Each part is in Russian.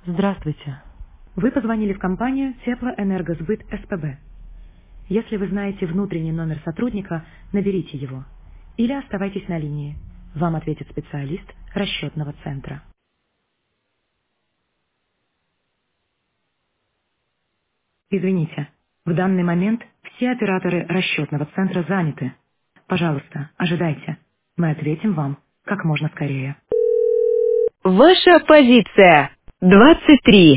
Здравствуйте. Вы позвонили в компанию Теплоэнергосбыт СПБ. Если вы знаете внутренний номер сотрудника, наберите его. Или оставайтесь на линии. Вам ответит специалист расчетного центра. Извините, в данный момент все операторы расчетного центра заняты. Пожалуйста, ожидайте. Мы ответим вам как можно скорее. Ваша позиция 23.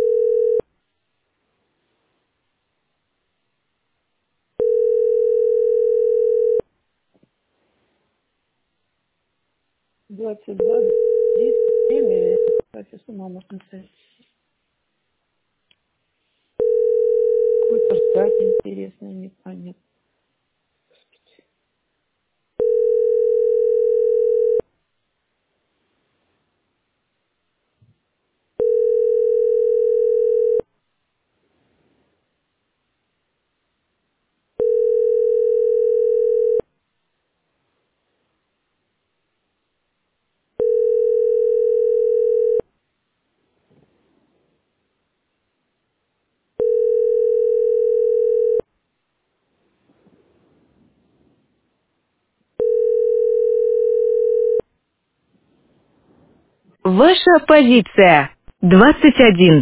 22, 37, кстати, с ума можно сойти. Какой-то ждать интересно, непонятно. Ваша позиция 21.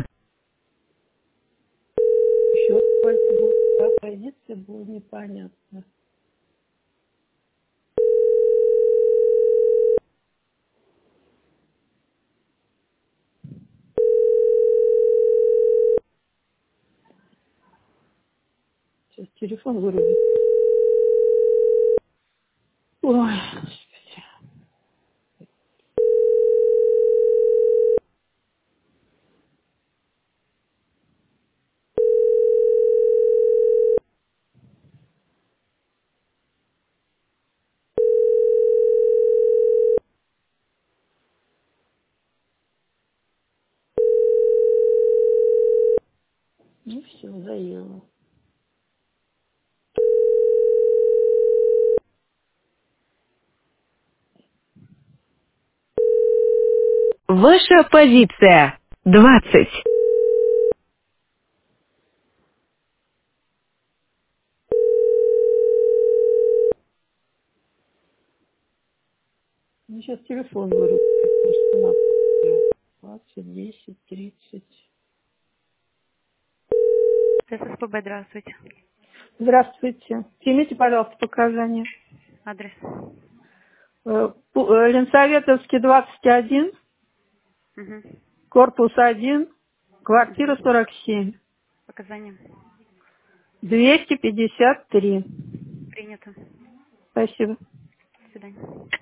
Еще сколько будет, да, позиция будет непонятно. Сейчас телефон вырубит. Ой, господи. Ну все, заело. Ваша позиция 20. Ну сейчас телефон вырубит. Может, на 20, 10, 30. ССПБ, здравствуйте. Здравствуйте. Примите, пожалуйста, показания. Адрес. Ленсоветовский, 21, Угу. корпус 1, квартира Угу. 47, Показания. 253. Принято. Спасибо. До свидания.